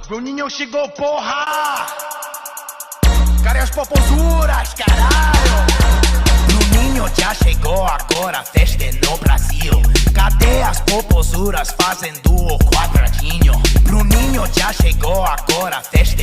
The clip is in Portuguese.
Bruninho chegou, porra! Cadê as popozuras, caralho? Bruninho já chegou agora, festa é no Brasil. Cadê as popozuras fazendo o quadradinho? Bruninho já chegou agora, festa